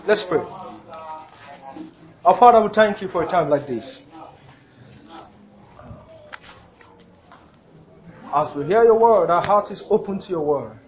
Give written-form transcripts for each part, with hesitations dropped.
Let's pray. Our Father, we thank you for a time like this. As we hear your word, our heart is open to your word.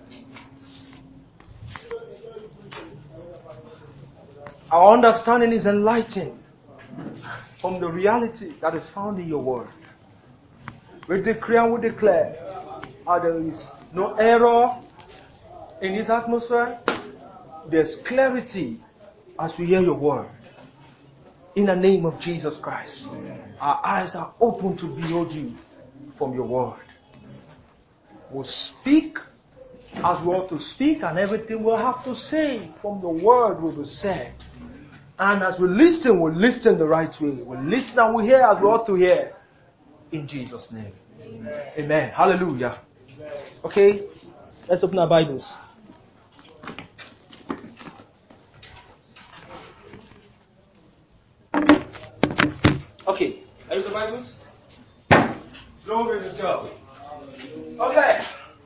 Our understanding is enlightened from the reality that is found in your word. We decree and we declare that there is no error in this atmosphere. There's clarity as we hear your word. In the name of Jesus Christ, our eyes are open to behold you from your word. We'll speak as we ought to speak, and everything we'll have to say from the word will be said. And as we listen, we'll listen the right way. We'll listen and we hear as we ought to hear. In Jesus' name. Amen. Hallelujah. Okay, let's open our Bibles. Okay, are you the Bibles? Glory to God. Okay.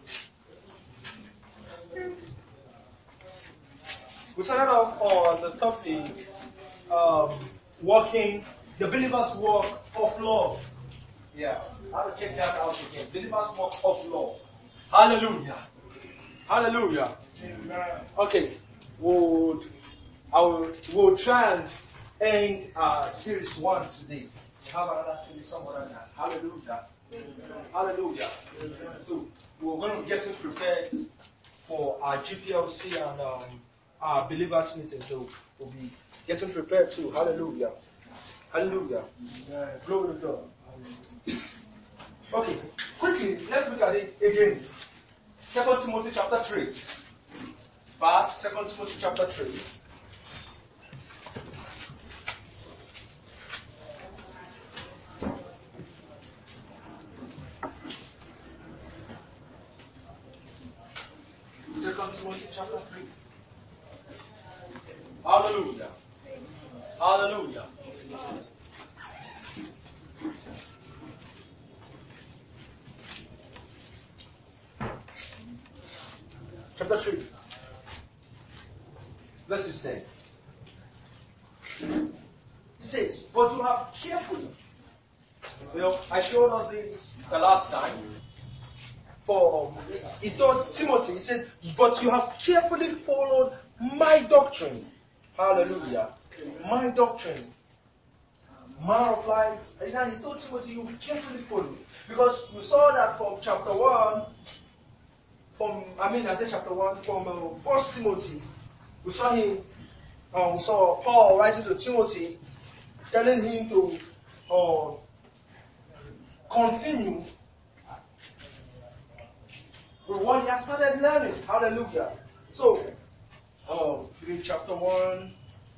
We started off on the topic, walking, the believer's walk of love. Yeah, how to check that out again. Believer's walk of love. Hallelujah. Hallelujah. Okay, we'll try and end series 1 today. We have another series somewhere like that. Hallelujah. Hallelujah. So we're going to get prepared for our GPLC and our believers meeting. So we'll be getting prepared too. Hallelujah. Hallelujah. Glory to God. Okay, quickly, let's look at it again. 2 Timothy chapter 3. Verse 2 Timothy chapter 3. Timothy chapter 3. Hallelujah. Hallelujah. Chapter 3. Verse 10. It says, but you have carefully. I showed us this the last time. For he told Timothy, he said, but you have carefully followed my doctrine. Hallelujah. My doctrine. Man of life. And he told Timothy, you carefully follow. Because we saw that from chapter 1, from 1 Timothy, we saw Paul writing to Timothy, telling him to continue with what he has started learning. Hallelujah. So, in chapter 1,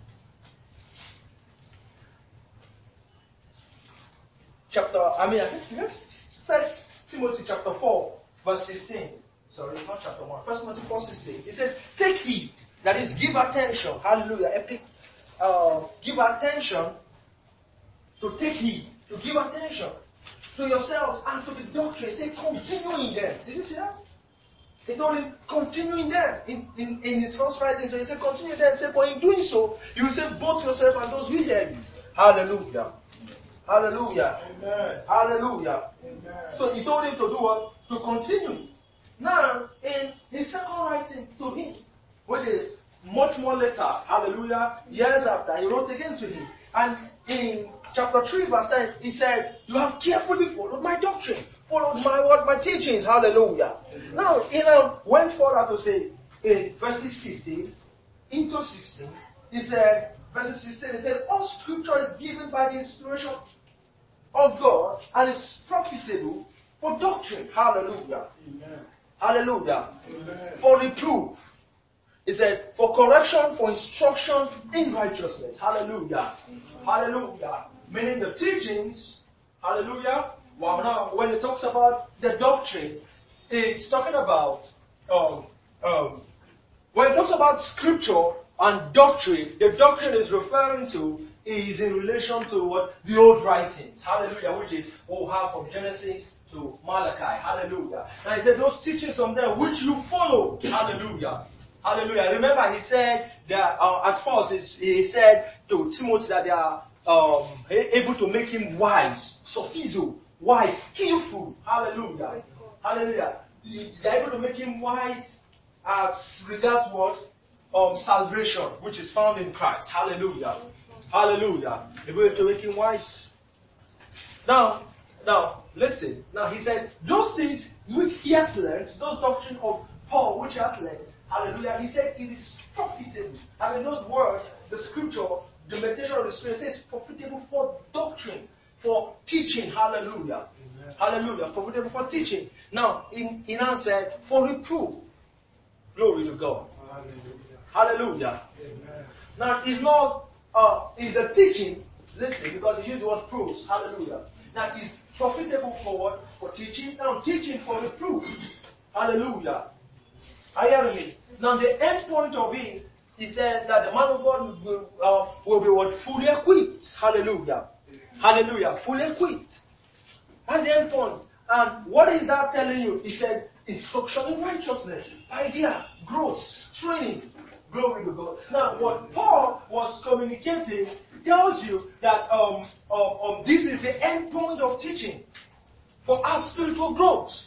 First Timothy chapter 4, verse 16. Sorry, not chapter 1. First Timothy 4:16. It says, take heed. That is, give attention. Hallelujah. Give attention to take heed. To give attention to yourselves and to the doctrine. Say, continue in them. Did you see that? He told him, continue in them. In his first writing, so he said, continue in them. He said, but in doing so, you will save both yourself and those who hear you. Hallelujah. Hallelujah. Amen. Hallelujah. Amen. So he told him to do what? To continue. Now, in his second writing to him, which is much more later, hallelujah, years after, he wrote again to him. And in chapter 3, verse 10, he said, you have carefully followed my doctrine, followed my teachings, hallelujah. Amen. Now, he went further to say, in verses 15 into 16, he said, verses 16, he said, all scripture is given by the inspiration of God and is profitable for doctrine. Hallelujah. Amen. Hallelujah. Amen. For reproof. He said, for correction, for instruction in righteousness. Hallelujah. Amen. Hallelujah. Meaning the teachings. Hallelujah. Well, now, when it talks about the doctrine, it's talking about, when it talks about scripture and doctrine, the doctrine is referring to is in relation to what the old writings. Hallelujah. Which is what we have from Genesis to Malachi. Hallelujah. Now he said those teachings from there which you follow. Hallelujah. Hallelujah. Remember, he said that at first he said to Timothy that they are able to make him wise, sophizo, wise, skillful. Hallelujah. Hallelujah. They are able to make him wise as regards what? Salvation, which is found in Christ. Hallelujah. Hallelujah. They were able to make him wise. Now, listen. Now, he said, those things which he has learned, those doctrine of Paul which he has learned, hallelujah, he said it is profitable. I mean, those words, the scripture, the meditation of the Spirit says profitable for doctrine, for teaching, hallelujah. Amen. Hallelujah, profitable for teaching. Now, in answer, for reproof. Glory to God. Hallelujah. Hallelujah. Amen. Now, it's not, is the teaching, listen, because he used the word proofs, hallelujah. Now, it's profitable for what? For teaching. Now, teaching for reproof. Hallelujah. Are you hearing me? Now, the end point of it, he said that the man of God will be what? Fully equipped. Hallelujah. Hallelujah. Fully equipped. That's the end point. And what is that telling you? He said, instruction in righteousness, idea, growth, training. Glory to God. Now, what Paul was communicating tells you that this is the end point of teaching for our spiritual growth.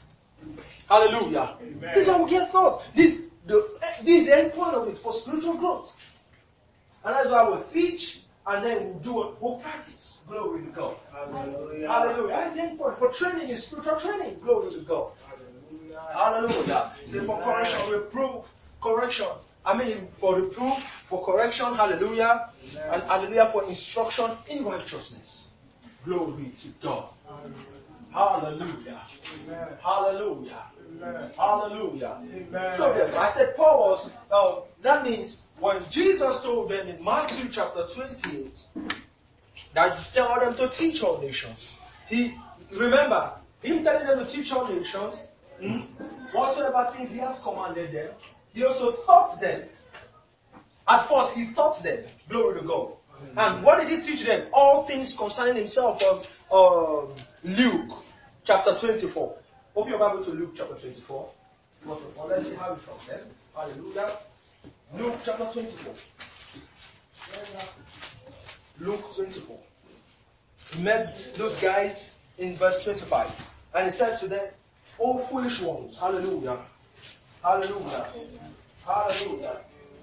Hallelujah. Amen. This is how we get thought. This is the end point of it for spiritual growth. And that's why we'll teach and then we'll practice. Glory to God. Hallelujah. Hallelujah. That's the end point. For training is spiritual training. Glory to God. Hallelujah. Hallelujah. So for correction, reproof, correction. I mean, for reproof, for correction, hallelujah. Amen. And hallelujah for instruction in righteousness. Glory to God. Hallelujah. Amen. Hallelujah. Amen. Hallelujah. Amen. So then, I said Paul was, that means when Jesus told them in Matthew chapter 28 that you tell them to teach all nations. Remember, him telling them to teach all nations, whatsoever things he has commanded them, he also taught them. At first, he taught them. Glory to God. And what did he teach them? All things concerning himself from Luke chapter 24. Open your Bible to Luke chapter 24. Let's see how it comes then. Hallelujah. Luke chapter 24. Luke 24. He met those guys in verse 25. And he said to them, "O foolish ones." Hallelujah. Hallelujah. Hallelujah.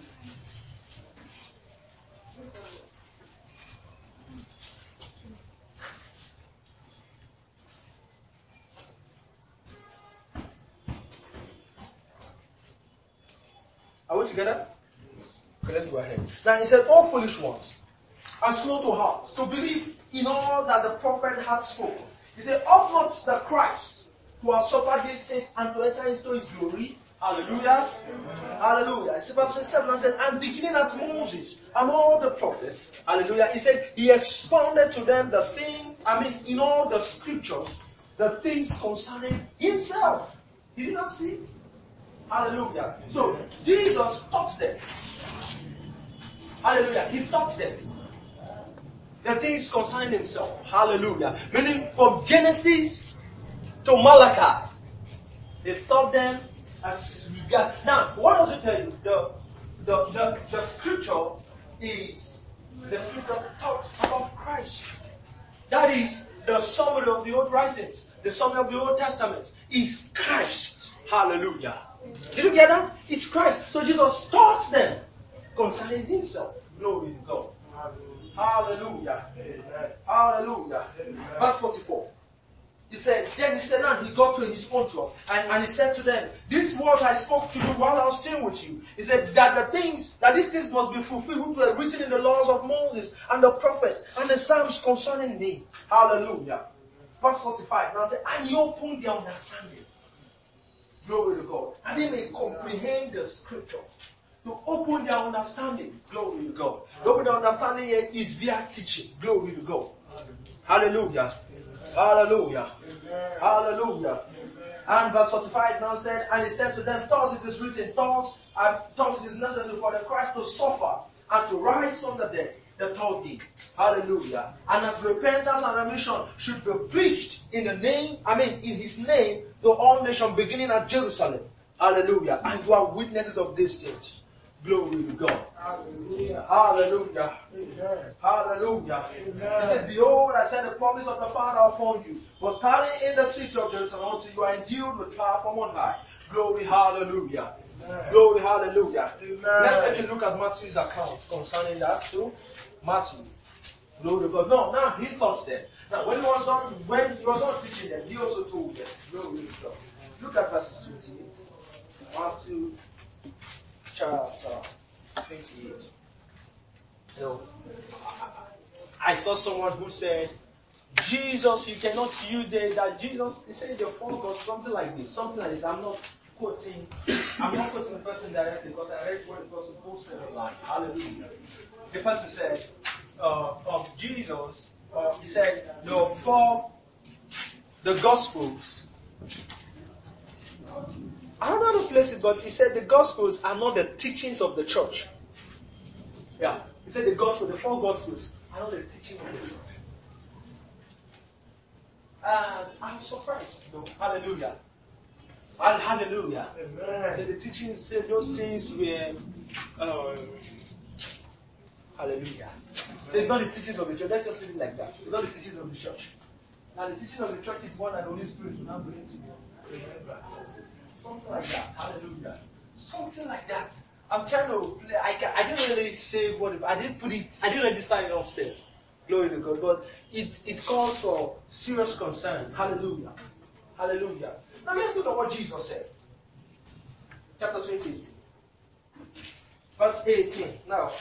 Are we together? Okay, let's go ahead. Now he said, "All foolish ones, and slow to heart, to believe in all that the prophet had spoken." He said, "Ought not the Christ to have suffered these things and to enter into his glory?" Hallelujah. Hallelujah. He said, verse 27, and said, "And beginning at Moses and all the prophets," hallelujah, he said, he expounded to them the thing, in all the scriptures, the things concerning himself. Did you not see? Hallelujah. So, Jesus taught them. Hallelujah. He taught them the things concerning himself. Hallelujah. Meaning from Genesis to Malachi. He taught them as regard. Now, what does it tell you? The scripture is the scripture talks about Christ. That is the summary of the old writings. The summary of the Old Testament is Christ. Hallelujah. Did you get that? It's Christ. So Jesus taught them concerning himself. Glory to God. Hallelujah. Amen. Hallelujah. Amen. Verse 44. Then he said, now he got to his own 12, and he said to them, "This word I spoke to you while I was still with you." He said that these things must be fulfilled which were written in the laws of Moses and the prophets and the Psalms concerning me. Hallelujah. Verse 45. Now I said, "And you open their understanding." Glory to God. And they may comprehend the scripture. To open their understanding. Glory to God. To open their understanding here is via teaching. Glory to God. Hallelujah. Hallelujah. Hallelujah. And verse 45 now said, and he said to them, "Thus it is written, thus it is necessary for the Christ to suffer and to rise from the dead the third day." Hallelujah. And that repentance and remission should be preached in his name to all nations beginning at Jerusalem. Hallelujah. And you are witnesses of these things. Glory to God. Hallelujah. Hallelujah. Amen. Hallelujah. Amen. He said, behold, I send the promise of the Father upon you. But tarry in the city of Jerusalem until you are endued with power from on high. Glory, hallelujah. Amen. Glory, hallelujah. Amen. Let's take a look at Matthew's account concerning that too. Matthew. Glory to God. No, now he taught them. Now when he was not teaching them, he also told them. Glory to God. Look at verses 28. Matthew chapter 28. You know, I saw someone who said, Jesus, you cannot use that Jesus, he said the phone got something like this. I'm not quoting the person directly because I read what the person posted online. Hallelujah. The person said, of Jesus, he said, for the Gospels, I don't know how to place it, but he said the Gospels are not the teachings of the church. Yeah. He said the four Gospels are not the teaching of the church. And I'm surprised. Hallelujah. Hallelujah. Amen. So the teachings said those things were hallelujah. So it's not the teachings of the church. Let's just leave it like that. It's not the teachings of the church. Now the teaching of the church is one that the Holy Spirit will now bring to you. Something like that. Hallelujah. Something like that. I'm trying to play. I didn't really say what I didn't put it. I didn't register it upstairs. Glory to God. But it calls for serious concern. Hallelujah. Hallelujah. Now let's look at what Jesus said. Chapter 28. Verse 18. Now,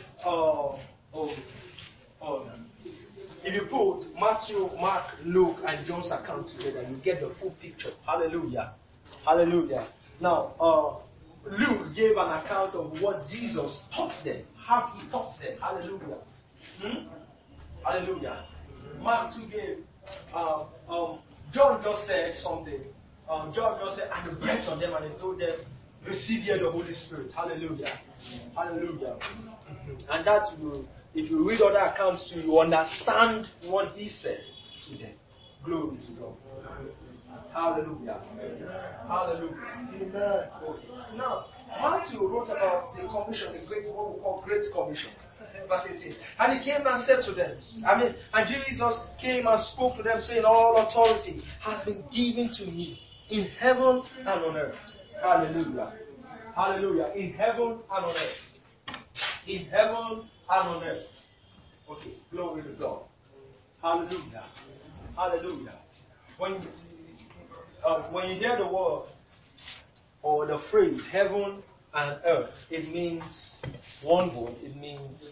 if you put Matthew, Mark, Luke, and John's account together, you get the full picture. Hallelujah. Hallelujah. Now, Luke gave an account of what Jesus taught them, how he taught them. Hallelujah. Hallelujah. Mark 2 gave, John just said something. John just said, and he breathed on them and he told them, receive ye the Holy Spirit. Hallelujah. Hallelujah. And that if you read other accounts too, you understand what he said to them. Glory to God. Hallelujah. Hallelujah. Amen. Now, Matthew wrote about the commission, what we call Great Commission. Verse 18. And he came and said to them, and Jesus came and spoke to them, saying, all authority has been given to me in heaven and on earth. Hallelujah. Hallelujah. In heaven and on earth. In heaven and on earth. Okay. Glory to God. Hallelujah. Hallelujah. When you hear the word or the phrase heaven and earth, it means one word. It means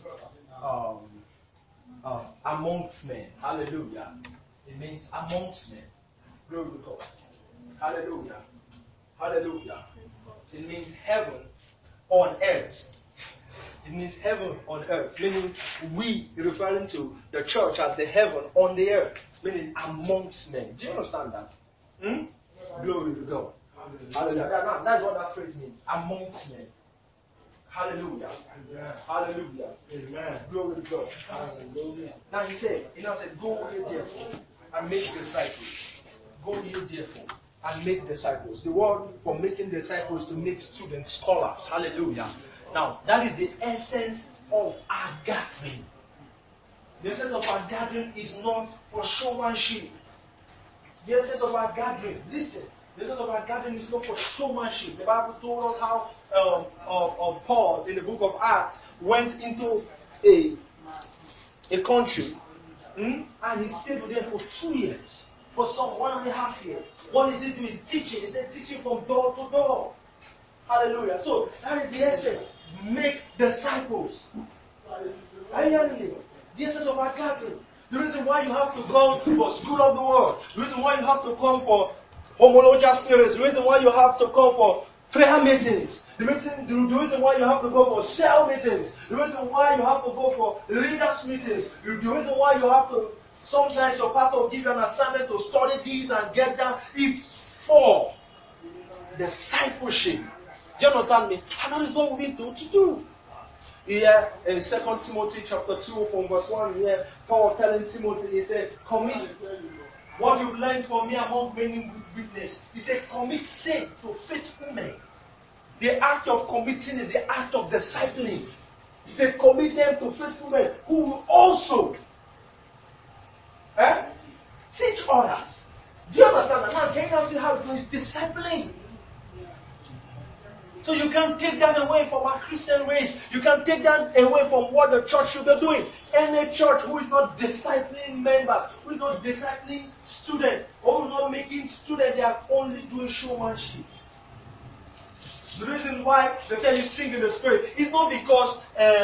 amongst men. Hallelujah. It means amongst men. Glory to God. Hallelujah. Hallelujah. It means heaven on earth. It means heaven on earth. Meaning we, referring to the church as the heaven on the earth. Meaning amongst men. Do you understand that? Glory to God. Hallelujah. That's what that phrase means. Amongst men. Hallelujah. Amen. Hallelujah. Amen. Glory to God. Hallelujah. Now he said, go ye therefore and make disciples. Go ye therefore and make disciples. The word for making disciples is to make students, scholars. Hallelujah. Now, that is the essence of our gathering. The essence of our gathering is not for showmanship. The essence of our gathering, listen, the essence of our gathering is not for showmanship. The Bible told us how Paul, in the book of Acts, went into a country and he stayed with them for 2 years. For some 1.5 years. What is he doing? Teaching. He said teaching from door to door. Hallelujah. So that is the essence. Make disciples. Are you hearing me? The essence of our gathering. The reason why you have to come for School of the World. The reason why you have to come for homologia series. The reason why you have to come for prayer meetings. The reason why you have to go for cell meetings. The reason why you have to go for leaders meetings. The reason why you have to, sometimes your pastor will give you an assignment to study this and get that. It's for discipleship. Do you understand me? And that is what we need to do. Here in 2 Timothy chapter 2 from verse 1, here Paul telling Timothy, he said, commit what you've learned from me among many witness. He said, commit sin to faithful men. The act of committing is the act of discipling. He said, commit them to faithful men who will also teach others. Do you understand that? Now, can you now see how it is discipling? So you can't take that away from our Christian race. You can't take that away from what the church should be doing. Any church who is not discipling members, who is not discipling students, or who is not making students, they are only doing showmanship. The reason why they tell you sing in the spirit is not because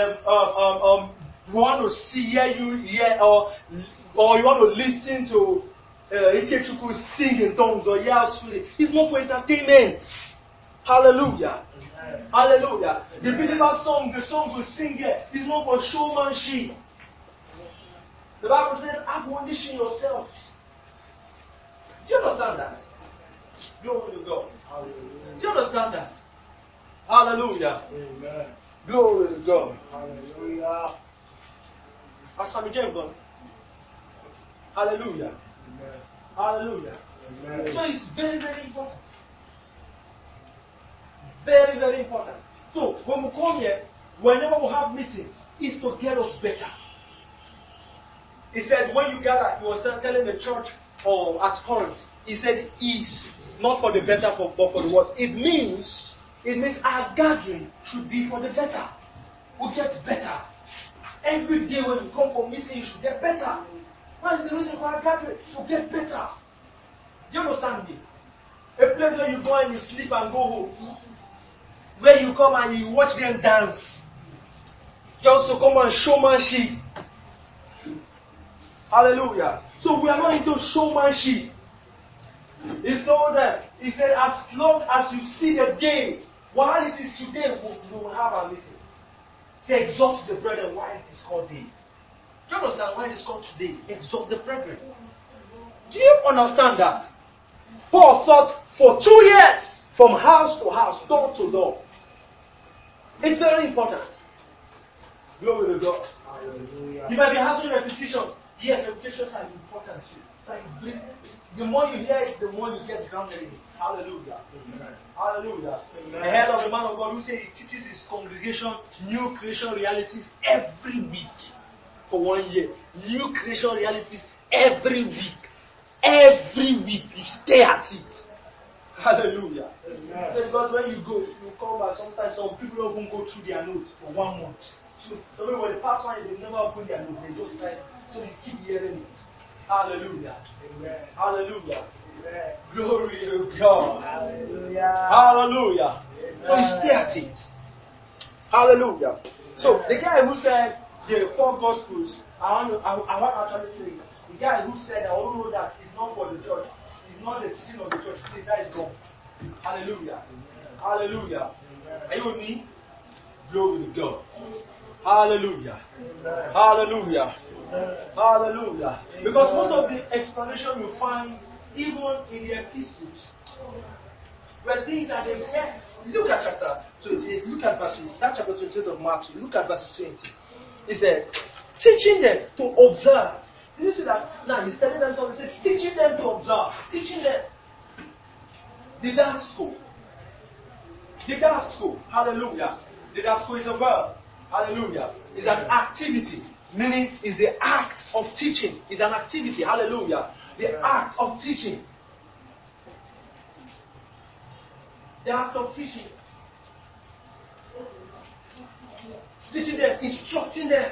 we want to hear you or you want to listen to Ikechukwu sing in tongues or yell sweetly. It's not for entertainment. Hallelujah. Amen. Hallelujah. The believer song, the songs we sing here is not for showmanship. The Bible says, admonition yourselves. Do you understand that? Glory to God. Hallelujah. Do you understand that? Hallelujah. Amen. Glory to God. Hallelujah. Pastor James gone. Hallelujah. Amen. Hallelujah. Amen. So it's very, very important. Very, very important. So when we come here, whenever we have meetings, it's to get us better. He said, when you gather, he was telling the church at Corinth, he said, it's not for the better, but for the worse. It means our gathering should be for the better. We'll get better. Every day when you come for meeting, you should get better. What is the reason for our gathering? To get better. Do you understand me? A place where you go and you sleep and go home. Where you come and you watch them dance. Just to come and showmanship. Hallelujah. So we are not into showmanship. It's not that. He said, as long as you see the day, while it is today, we will have our meeting. Say, exalt the brethren while it is called day. Do you understand why it is called today? Exalt the brethren. Do you understand that? Paul thought for 2 years, from house to house, door to door. It's very important. Glory to God. Hallelujah. You might be having repetitions. Yes, repetitions are important too. Like, the more you hear it, the more you get grounded in it. Hallelujah. Amen. Hallelujah. Amen. I heard of a man of God who said he teaches his congregation new creation realities every week for 1 year. New creation realities every week. Every week. You stay at it. Hallelujah. Amen. So because when you go, you come back, sometimes some people don't even go through their notes for 1 month. So when they pass one, they never open their notes. They just write. So you keep hearing it. Hallelujah. Amen. Hallelujah. Amen. Glory to God. Hallelujah. Hallelujah. Amen. So you stay at it. Hallelujah. So the guy who said the 4 Gospels, I want to actually say, the guy who said, I don't know that it's not for the church. It's not the teaching of the church. Please, that is wrong. Hallelujah. Amen. Hallelujah. Amen. Are you with me? Glory to God. Hallelujah. Amen. Hallelujah. Amen. Hallelujah. Amen. Because most of the explanation you find even in the epistles, where things are there. Look at chapter 28. Look at verses. That chapter 28 of Matthew. Look at verses 20. He said, teaching them to observe. Did you see that? Now he's telling them something. He said, teaching them to observe. Teaching them the gospel. The gospel. Hallelujah. The gospel is a verb. Hallelujah. It's an activity. Meaning is the act of teaching. It's an activity. Hallelujah. The act of teaching. The act of teaching. Teaching them, instructing them.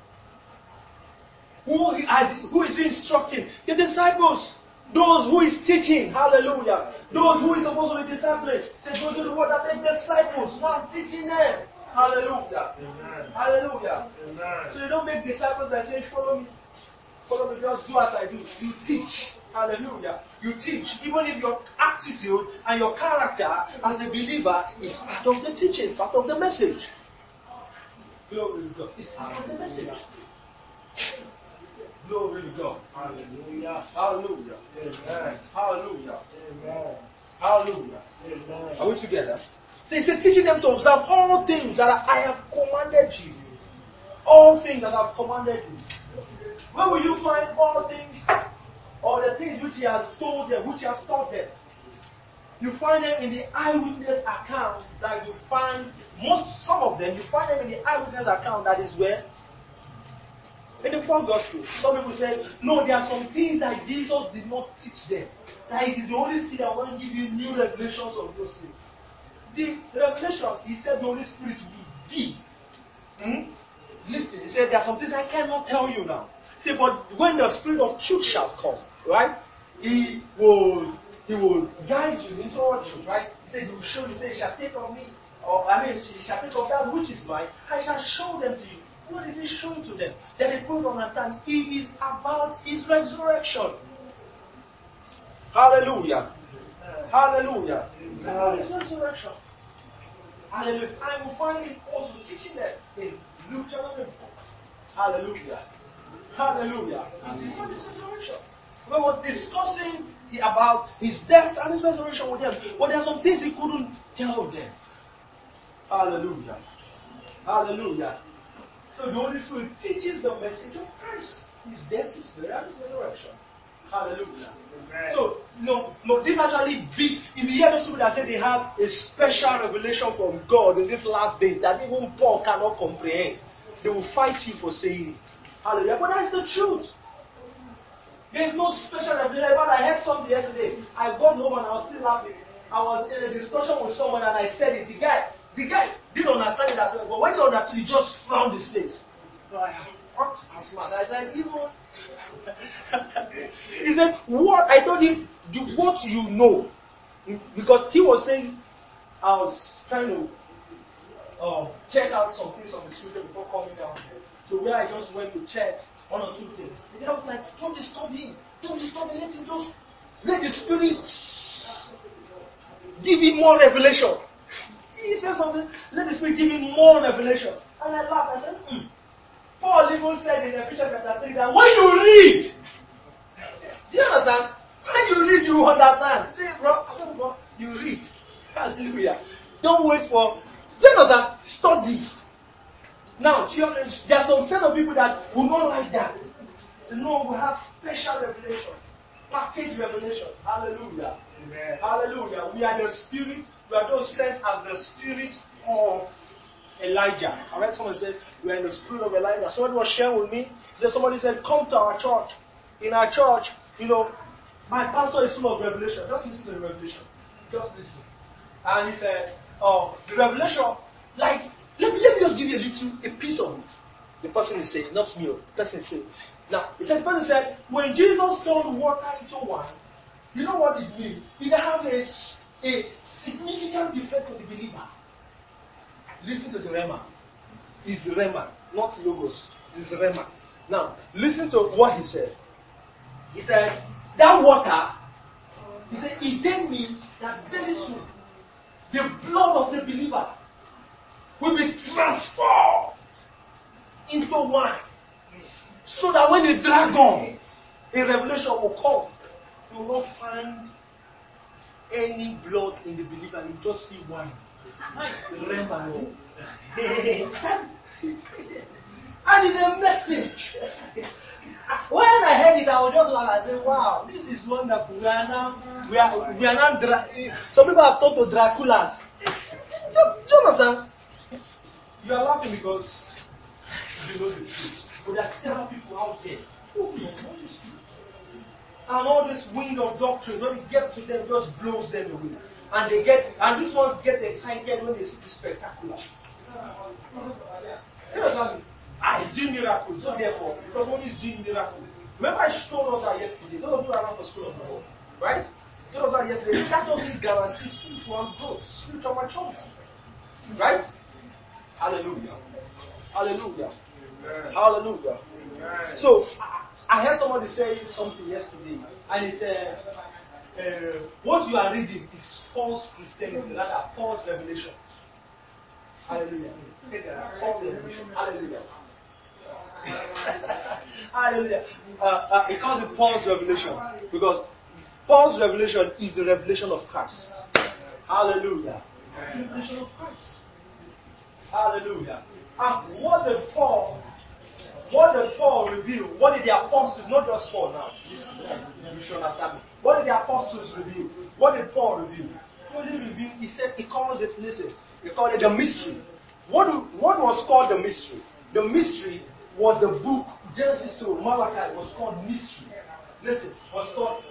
Who is he instructing? The disciples. Those who is teaching. Hallelujah. Those who is supposed to be discipling. Say, go to the word and make disciples. Now teaching them. Hallelujah. Amen. Hallelujah. Amen. So you don't make disciples by saying, follow me. Follow me, just do as I do. You teach. Hallelujah. You teach. Even if your attitude and your character as a believer is part of the teaching, it's part of the message. Glory to God. It's part of the message. Glory to God. Hallelujah. Hallelujah. Amen. Hallelujah. Amen. Hallelujah. Amen. Are we together? So he said, teaching them to observe all things that I have commanded you. All things that I have commanded you. Where will you find all things, or the things which he has told them, which he has taught them? You find them in the eyewitness account that you find, some of them, you find them in the eyewitness account that is where? In the four Gospels. Some people say, no, there are some things that Jesus did not teach them. That it is the Holy Spirit that will give you new revelations of those things. The revelation, he said the Holy Spirit will give. Listen, he said there are some things I cannot tell you now. See, but when the Spirit of truth shall come, right? He will guide you into all truth, right? He said he will show you, he said he shall take of me, he shall take of that which is mine, I shall show them to you. What is he showing to them? That they could understand it is about his resurrection. Hallelujah. Hallelujah. About his resurrection. Hallelujah. I will find him also teaching them in Luke chapter 4. Hallelujah. Hallelujah. About his resurrection. We were discussing about his death and his resurrection with them. But there are some things he couldn't tell them. Hallelujah. Hallelujah. So the Holy Spirit teaches the message of Christ. His death, his burial, and his resurrection. Hallelujah. Amen. So, this actually beats. If you hear those people that say they have a special revelation from God in these last days that even Paul cannot comprehend, they will fight you for saying it. Hallelujah. But that's the truth. There is no special revelation. But I heard something yesterday. I got home and I was still laughing. I was in a discussion with someone and I said it. The guy didn't understand it at all. But when he understood, he just frowned his face. What? I said, even. He said, what? I told him, what you know. Because he was saying, I was trying to check out some things of the scripture before coming down here. So where I just went to check one or two things. And I was like, don't disturb him. Don't disturb him. Let the Spirit give him more revelation. He said something, let the Spirit give him more revelation. And I laughed. I said, Paul even said in Ephesians chapter 3 that when you read, do you understand? When you read, you understand. See, bro, you read. Hallelujah. Don't wait for, do you understand? Study. Now, there are some set of people that will not like that. Say, no, we have special revelation. Package revelation. Hallelujah. Amen. Hallelujah. We are the spirit. We are those sent as the spirit of Elijah. I read someone said, we are in the spirit of Elijah. Somebody was sharing with me. Somebody said, come to our church. In our church, my pastor is full of revelation. Just listen to the revelation. Just listen. And he said, the revelation, like, let me just give you a piece of it. The person is saying, not me. The person is saying. Now, the person said, when Jesus turned water into wine, you know what it means? It has a significant effect on the believer. Listen to the Rema. It's Rema, not Logos. It's Rema. Now, listen to what he said. He said, that water, he said, it then means that very soon, the blood of the believer will be transformed into wine. So that when the dragon, a revelation will come, you will not find any blood in the believer, you just see wine. Rema. And it's a message. When I heard it, I was just like, I said, wow, this is wonderful. We are now some people have turned to Draculas. Do you understand? You are laughing because you know the truth. But there are several people out there who don't know this truth. And all this wind of doctrine, when it gets to them, just blows them away. And these ones get excited when they see the spectacular. You understand? It's doing miracles, so therefore, because one is doing miracles. Remember I told us that yesterday, those of you around for school of the Lord, right? Told us that yesterday, that doesn't guarantee spiritual growth, spiritual maturity. Right? Hallelujah. Hallelujah. Amen. Hallelujah. Amen. So, I heard somebody say something yesterday, and he said, what you are reading is false Christianity, rather false revelation. Hallelujah. False revelation. Hallelujah. Hallelujah. It calls it Paul's revelation because Paul's revelation is the revelation of Christ. Hallelujah. The revelation of Christ. Hallelujah. And what did Paul reveal? What did the apostles, not just Paul now, you should understand me. What did the apostles reveal? What did Paul reveal? fully revealed, he said, he calls it, listen, he called it the mystery. What was called the mystery? The mystery was the book, Genesis to Malachi was called mystery. Listen, was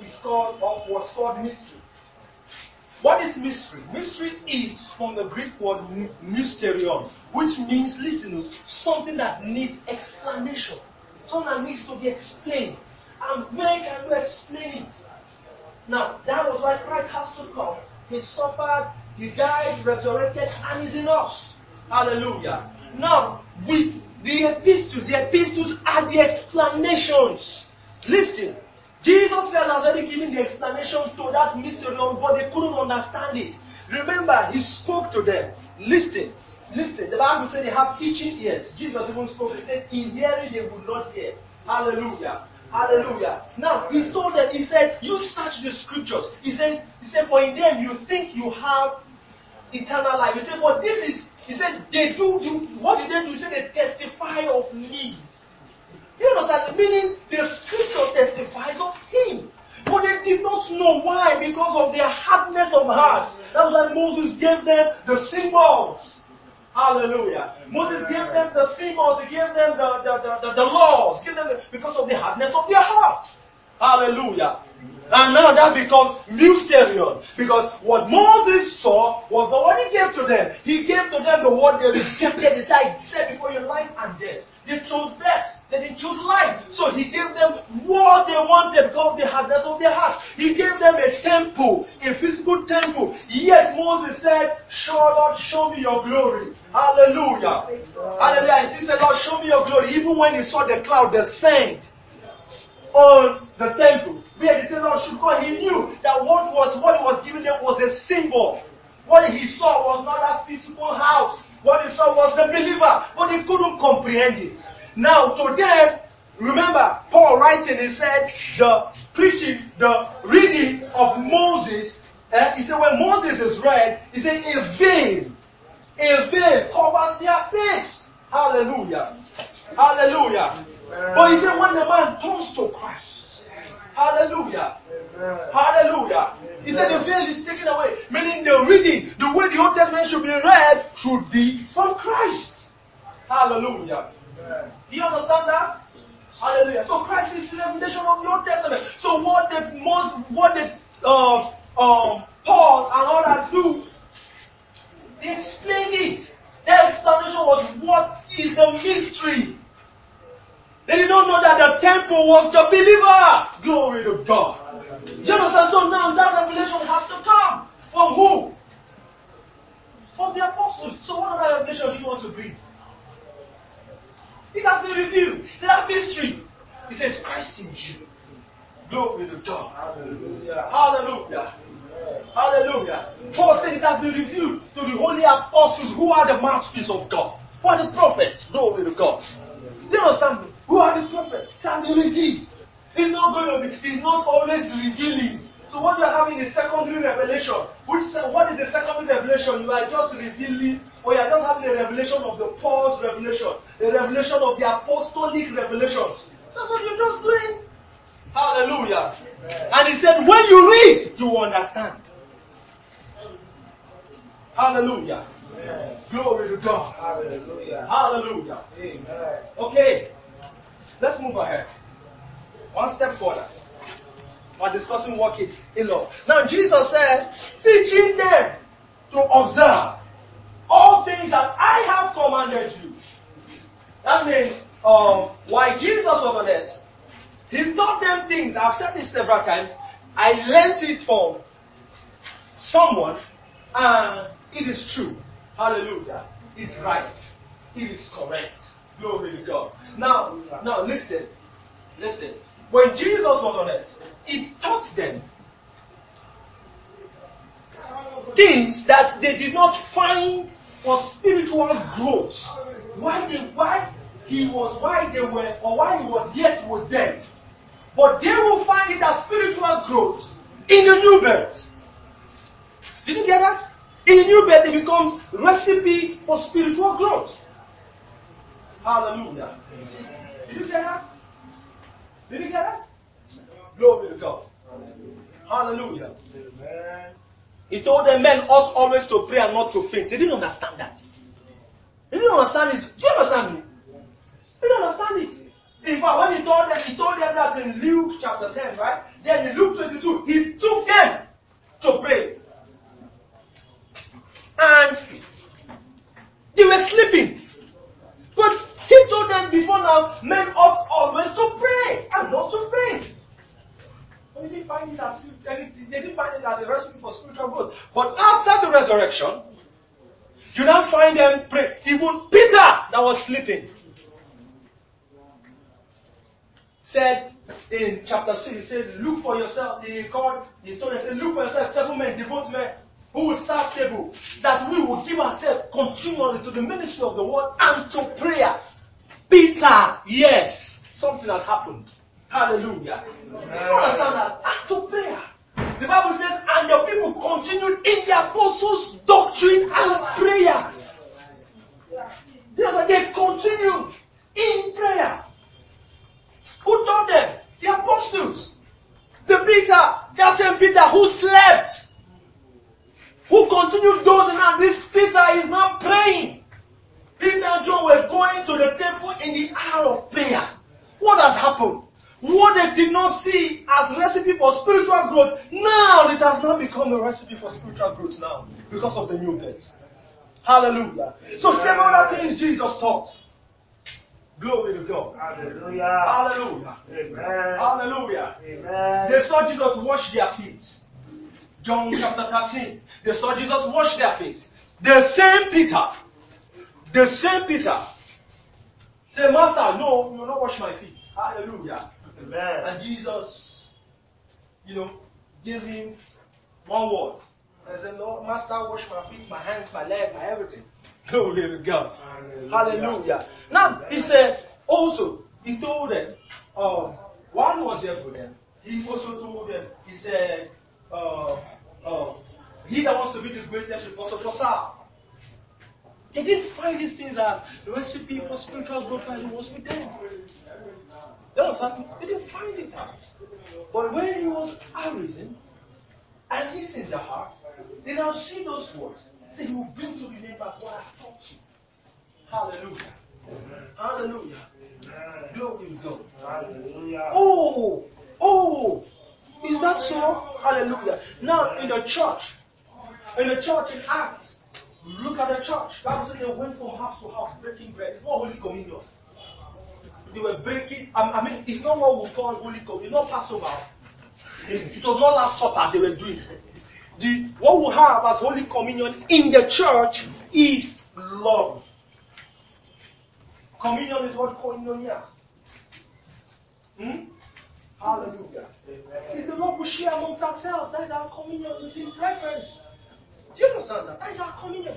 called mystery. What is mystery? Mystery is from the Greek word mysterion, which means, listen, something that needs explanation. Something that needs to be explained. And where can you explain it? Now, that was why Christ has to come. He suffered, he died, resurrected, and is in us. Hallelujah. Now, with the epistles are the explanations. Listen, Jesus has already given the explanation to that mystery, but they couldn't understand it. Remember, he spoke to them. Listen. The Bible said they have itching ears. Jesus even spoke. He said, in hearing they would not hear. Hallelujah. Hallelujah. Now, he told them, he said, you search the scriptures. He said, for in them you think you have eternal life. He said, but this is, he said, they do, what did they do? He said, they testify of me. Do you understand? Meaning, the scripture testifies of him. But they did not know why, because of their hardness of heart. That's why Moses gave them the symbols. Hallelujah. Moses gave them the symbols, he gave them the laws, because of the hardness of their hearts. Hallelujah. And now that becomes mysterion. Because what Moses saw was the what he gave to them. He gave to them the word they rejected. He said before you life and death. They chose death. They didn't choose life. So he gave them what they wanted because of the hardness of their heart. He gave them a temple, a physical temple. Yet Moses said, Lord, show me your glory. Hallelujah. Hallelujah. And he said, Lord, show me your glory. Even when he saw the cloud descend on the temple, where he said, Lord, should go, he knew that what he was giving them was a symbol. What he saw was not that physical house. What he saw was the believer, but he couldn't comprehend it. Now, to them, remember, Paul writing, he said, the reading of Moses, he said, when Moses is read, he said, a veil covers their face. Hallelujah. Hallelujah. But he said, when the man turns to Christ, hallelujah. Hallelujah. He said the veil is taken away. Meaning the reading, the way the Old Testament should be read, should be from Christ. Hallelujah. Do you understand that? Hallelujah. So Christ is the revelation of the Old Testament. So what did Paul and others do? They explained it. Their explanation was, what is the mystery? They did not know that the temple was the believer. Glory to God. You understand? So now that revelation has to come. From who? From the apostles. So what other revelation do you want to bring? It has been revealed. It's that mystery. He says, Christ in you. Glory to God. Hallelujah. Hallelujah. Hallelujah. Paul said it has been revealed to the holy apostles who are the mouthpiece of God. Who are the prophets? Glory to God. Do you understand me? Who are the prophets? It has been revealed. He's not always revealing. So what you are having is secondary revelation. What is the secondary revelation? You are just revealing, or you are just having a revelation of the Paul's revelation, a revelation of the apostolic revelations. That's what you're just doing. Hallelujah. Amen. And he said, when you read, you will understand. Hallelujah. Amen. Glory to God. Hallelujah. Hallelujah. Amen. Okay. Let's move ahead. One step further. We're discussing walking in love. Now Jesus said, teaching them to observe all things that I have commanded you. That means, while Jesus was on earth, he taught them things. I've said this several times. I learned it from someone, and it is true. Hallelujah. It's right. It is correct. Glory to God. Now listen. When Jesus was on earth, he taught them things that they did not find for spiritual growth. Why he was yet with them. But they will find it as spiritual growth in the new birth. Did you get that? In the new birth, it becomes recipe for spiritual growth. Hallelujah. Did you get that? Did you get that? Glory to God. Hallelujah. Amen. He told them men ought always to pray and not to faint. They didn't understand that. They didn't understand it. Do you understand me? They didn't understand it. In fact, when he told them that in Luke chapter 10, right? Then in Luke 22, he took them to pray. And they were sleeping. But he told them before now, men ought always to pray and not to faint. They didn't find it as a recipe for spiritual growth. But after the resurrection, you now find them pray. Even Peter that was sleeping said in chapter 6, he said, look for yourself. He told them, said, look for yourself 7 men, devout men, who will serve table, that we will give ourselves continually to the ministry of the word and to prayer. Peter, yes, something has happened. Hallelujah. You understand that? And to prayer. The Bible says, and the people continued in the apostles' doctrine and prayer. They continued in prayer. Who taught them? The apostles. The Peter, that same Peter who slept, who continued dozing, and this Peter is now praying. Peter and John were going to the temple in the hour of prayer. What has happened? What they did not see as a recipe for spiritual growth, now it has now become a recipe for spiritual growth now because of the new birth. Hallelujah. So several other things Jesus taught. Glory to God. Hallelujah. Hallelujah. Amen. Hallelujah. Amen. They saw Jesus wash their feet. John chapter 13. They saw Jesus wash their feet. The same Peter said, Master, no, you will not wash my feet. Hallelujah. Amen. And Jesus, gave him one word. And said, Lord, Master, wash my feet, my hands, my leg, my everything. Glory to God. Hallelujah. Now, he said, also, he told them, one was there for them. He also told them, he said, he that wants to be the greatest should also serve. They didn't find these things as the recipe for spiritual growth while he was with them. They didn't find it out. But when he was arisen, and it's in the heart, they now see those words. Say, he will bring to remembrance what I taught you. Hallelujah. Amen. Hallelujah. Amen. Glory to God. Hallelujah. Oh, is that so? Hallelujah. Now in the church in Acts, look at the church. The Bible says they went from house to house breaking bread. It's not Holy Communion. They were breaking. It's not what we call Holy Communion. It's not Passover. It was not Last Supper they were doing. What we have as Holy Communion in the church is love. Communion is what koinonia. Hallelujah. It's the love we share amongst ourselves. That is our communion within preference. Do you understand that? That is our communion.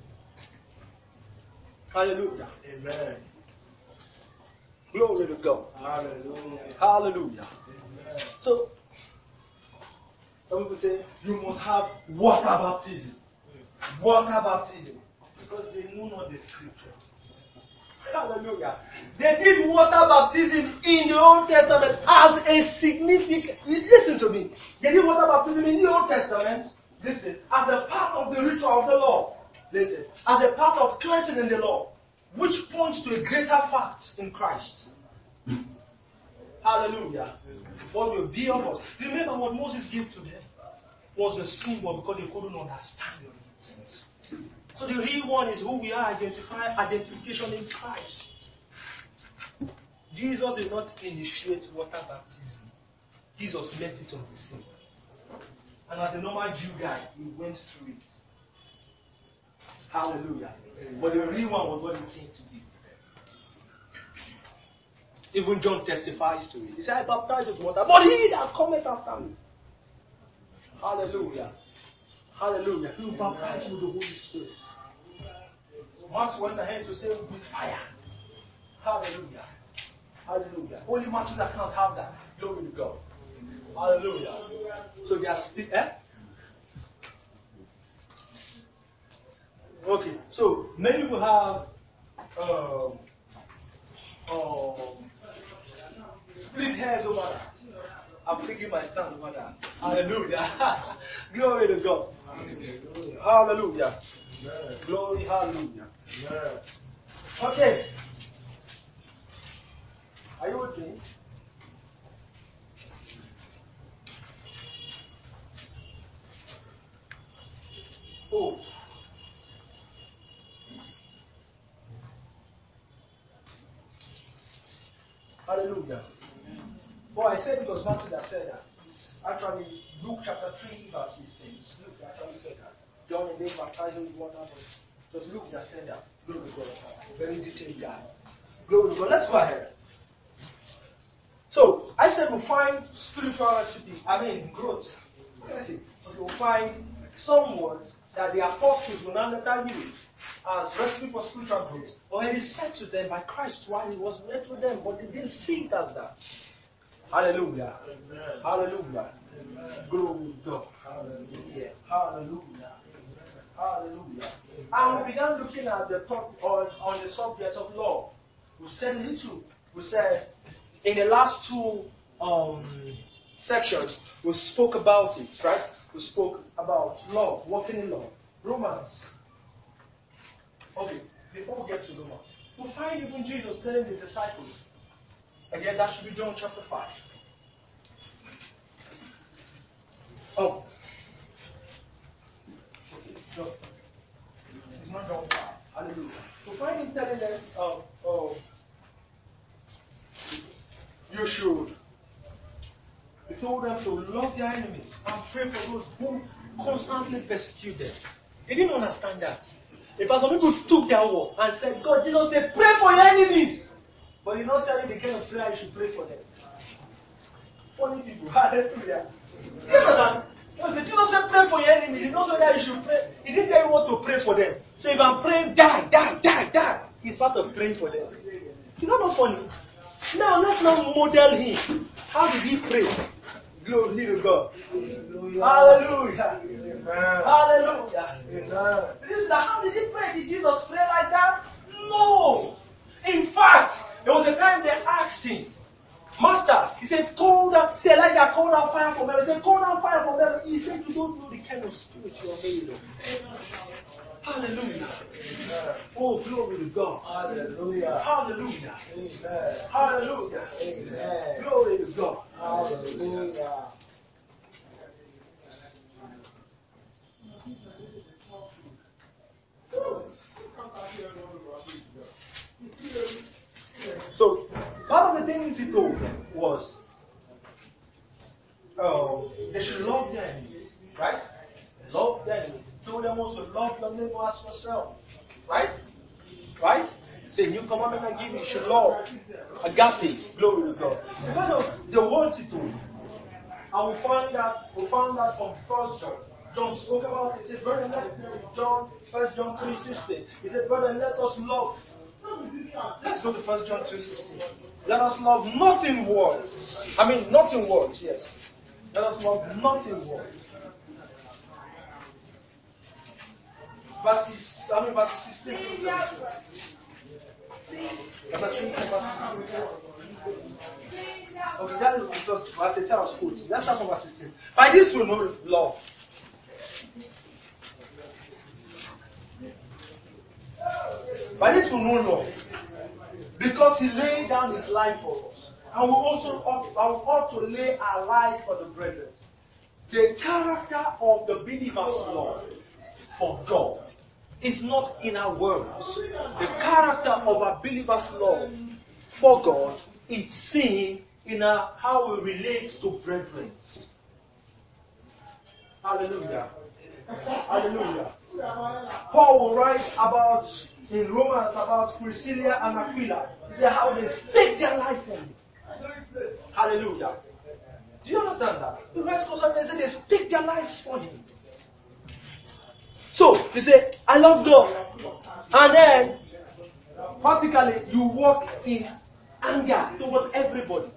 Hallelujah. Amen. Glory to God. Hallelujah. Hallelujah. Amen. So, some people say, you must have water baptism. Water baptism. Because they know not the scripture. Hallelujah. They did water baptism in the Old Testament as a significant. Listen to me. They did water baptism in the Old Testament. Listen. As a part of the ritual of the law. Listen. As a part of cleansing in the law. Which points to a greater fact in Christ. Hallelujah. What will be of us. Remember what Moses gave to them was a symbol because they couldn't understand the intent. So the real one is who we are, identification in Christ. Jesus did not initiate water baptism. Jesus met it on the scene. And as a normal Jew guy, he went through it. Hallelujah. But the real one was what he came to give to them. Even John testifies to it. He said, I baptize with water, but he that cometh after me. Hallelujah. Hallelujah. He will baptize with the Holy Spirit. Matthew went ahead to say with fire. Hallelujah. Hallelujah. Only Matthew's account have that. Glory to God. Hallelujah. So they are still. Okay. So many will have split hairs over that. I'm taking my stand over that. Hallelujah. Glory to God. Hallelujah. Glory, hallelujah. Okay. Are you with me? Oh. Hallelujah. Well, I said it was Matthew that said that. It's actually Luke chapter 3, verse 16. Luke actually said that. John and Dave baptized with water, but it was Luke that said that. Glory to God. Very detailed guy. Glory to God. Let's go ahead. So, I said we'll find spiritual recipe, growth. What can I say? We'll find some words that the apostles will not later use as recipe for spiritual growth. Already said to them by Christ while he was met with them, but they didn't see it as that. Hallelujah. Amen. Hallelujah. Amen. Glory to God. Hallelujah. Hallelujah. Hallelujah. And we began looking at the top on the subject of love. We said a little. We said in the last two sections, we spoke about it, right? We spoke about love, walking in love. Romans. Okay, before we get to Romans, we'll find even Jesus telling the disciples. Again, that should be John chapter 5. Oh. Okay, no. It's not John 5. Hallelujah. We'll find him telling them, you should. He told them to love their enemies and pray for those who constantly persecute them. They didn't understand that. If some people took their word and said, God, Jesus said, pray for your enemies. But he's not telling the kind of prayer you should pray for them. Funny people. Hallelujah. You understand? Jesus said, pray for your enemies. He knows that you should pray. He didn't tell you what to pray for them. So if I'm praying, die. He's part of praying for them. Is that not funny? Now, let's not model him. How did he pray? Glory to God. Hallelujah. Amen. Hallelujah. Amen. Listen, how did he pray? Did Jesus pray like that? No. In fact, there was a time they asked him, Master, he said, Elijah called down fire from heaven. He said, call down fire from heaven. He said, you don't know the kind of spirit you are made of. Hallelujah. Amen. Oh, glory to God. Hallelujah. Hallelujah. Amen. Hallelujah. Amen. Glory to God. Hallelujah. So, part of the things he told them was they should love their enemies, right? Love their enemies. He told them also, love your neighbor as yourself, right? Right? Say, new commandment I give you, you should love. Agape, glory to God. Because of the words he told, and we found that from 1 John. John spoke about it. He said, brother, 1 John 3:16. He said, brother, let us love. Let's go to 1 John 3:16. Let us love not in words. Not in words, yes. Let us love not in words. Verses 16 to 17. Chapter 3, verse 16. Okay, that is just verse 18 I was quoting. Let's start from verse 16. By this we know love. By this we know love. Because he laid down his life for us. And we also ought to lay our lives for the brethren. The character of the believer's love for God is not in our words. The character of a believer's love for God is seen in how we relate to brethren. Hallelujah. Hallelujah. Paul will write about in Romans about Priscilla and Aquila. He said how they stake their life for me. Hallelujah. Do you understand that? The right concerning they stake their lives for him. So they say, I love God. And then practically you walk in anger towards everybody.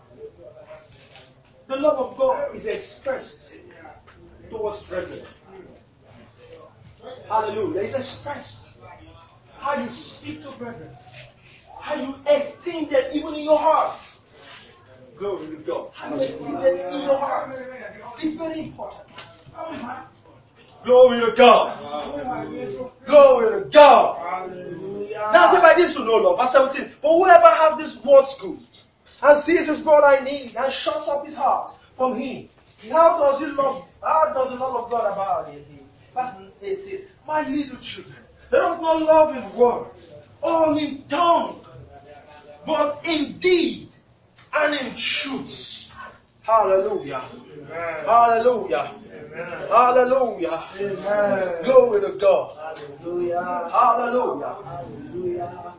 The love of God is expressed towards brethren. Hallelujah. It's expressed. How you speak to brethren. How you esteem them even in your heart. Glory to God. How you esteem them in your heart. It's very important. Glory to God. Glory to God. Hallelujah. Now say by this you know love. Verse 17. But whoever has this world's good and sees his brother in need and shuts up his heart from him, how does the love of God abide in him? Verse 18. My little children, let us not love in word or in tongue, but in deed and in truth. Hallelujah. Amen. Hallelujah. Amen. Hallelujah. Amen. Glory to God. Hallelujah. Hallelujah. Hallelujah.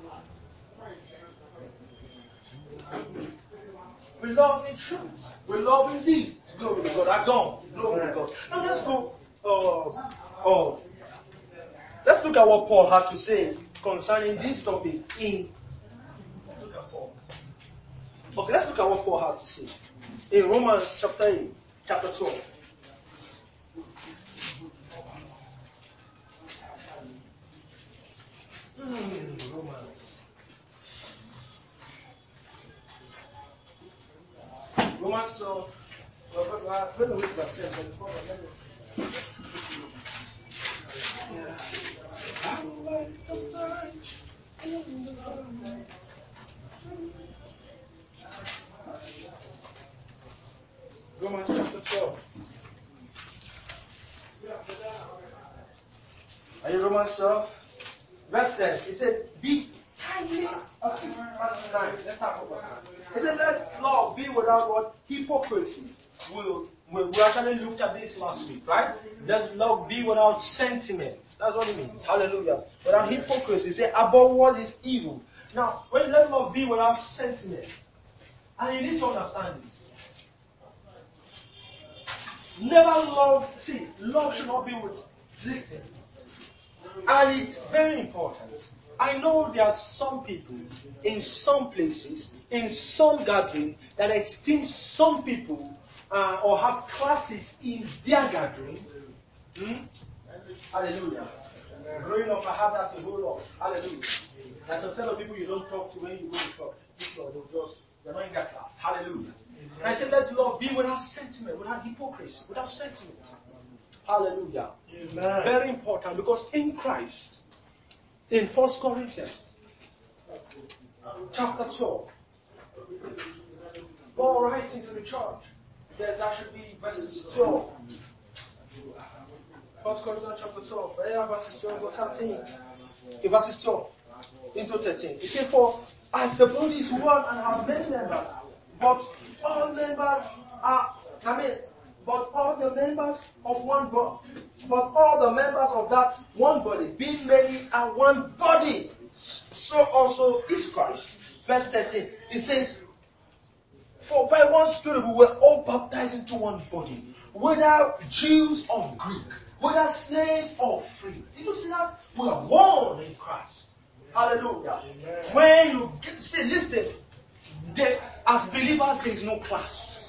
We love in truth. We love in deed. Glory to God. I don't. Glory to God. Now let's go. Let's look at what Paul had to say concerning this topic in. Okay, let's look at what Paul had to say in Romans chapter 8, chapter 12. Romans 12. Let me read verse 10. Romans chapter 12. Are you Romans 12? Verse 10. It said, be kindly. Okay, verse 9. Let's start with verse 9. It said, let love be without what? Hypocrisy. We actually looked at this last week, right? Let love be without sentiments. That's what it means. Hallelujah. Without hypocrisy. It said, above what is evil. Now, when let love be without sentiment, and you need to understand this. Never love, see, love should not be with, listen. And it's very important. I know there are some people in some places, in some gathering, that esteem some people or have classes in their gathering. Hallelujah. Growing up, I had that a whole lot. Hallelujah. There's some set of people you don't talk to when you go to church. They're not in that class. Hallelujah. And I said, let love be without sentiment, without hypocrisy, without sentiment. Hallelujah. Amen. Very important, because in Christ, in 1 Corinthians chapter 12, Paul writing to the church, that should be verses 12. 1 Corinthians chapter 12, verses 12 to 13. Okay, verses 12 into 13. It says, for as the body is one and has many members, but all the members of that one body, being many are one body, so also is Christ. Verse 13, it says, for by one Spirit we were all baptized into one body, whether Jews or Greek, whether slaves or free. Did you see that? We are one in Christ. Hallelujah. Amen. When you listen, as believers there is no class.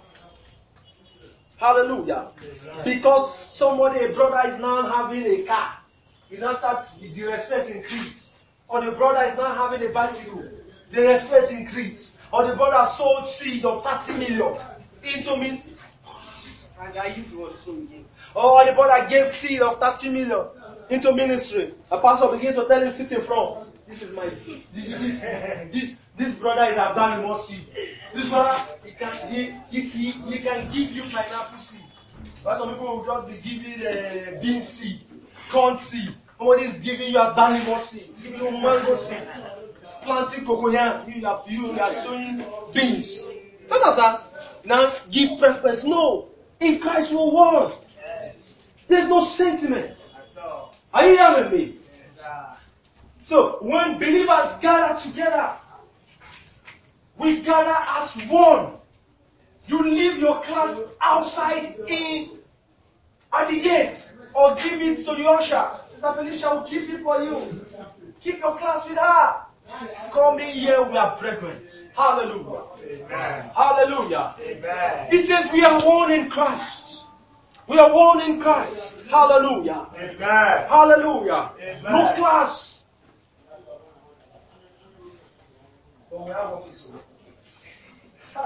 Hallelujah. Amen. Because a brother is now having a car, you now start the respect increase. Or the brother is now having a bicycle, the respect increase. Or the brother sold seed of 30 million into me. And I used to also again. Or the brother gave seed of 30 million into ministry. A pastor begins to tell him, sit in front. This brother is Abdani more seed. This brother, he can give you pineapple seed. But some people will just be giving bean seed, corn seed. Somebody is giving you Abdani more seed, giving you mango seed. It's planting cocoyam. You are sowing beans. You understand? Now give preference. No. In Christ we won. There's no sentiment. Are you hearing me? So when believers gather together, we gather as one. You leave your class outside at the gate, or give it to the usher. Sister Felicia will keep it for you. Keep your class with her. Come in here, we are brethren. Hallelujah. Amen. Hallelujah. Amen. He says we are one in Christ. We are one in Christ. Hallelujah. Amen. Hallelujah. Amen. No class. But we have office.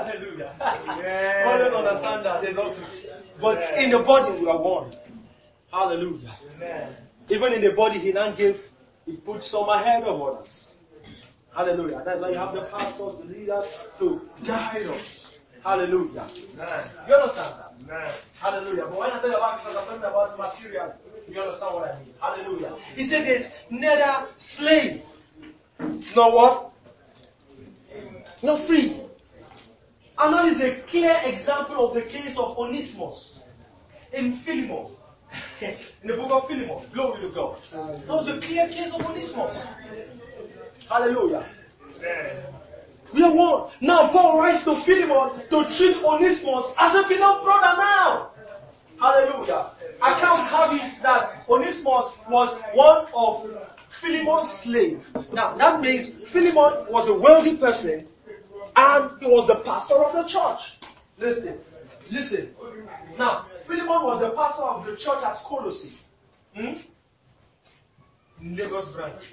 Hallelujah. Yes. Always understand that there's office. But in the body we are one. Hallelujah. Amen. Even in the body, he put some ahead of others. Hallelujah. That's why you have the pastors, the leaders to guide us. Hallelujah. Amen. You understand that? Amen. Hallelujah. But when I tell about Jesus, I'm talking about material. You understand what I mean? Hallelujah. He said there's neither slave nor what? Nor free. And that is a clear example of the case of Onesimus in Philemon. In the book of Philemon. Glory to God. That was a clear case of Onesimus. Hallelujah. Amen. We are one. Now Paul writes to Philemon to treat Onesimus as a beloved brother now. Hallelujah. Accounts have it that Onesimus was one of Philemon's slaves. Now that means Philemon was a wealthy person and he was the pastor of the church. Listen. Now, Philemon was the pastor of the church at Colossae. Lagos branch.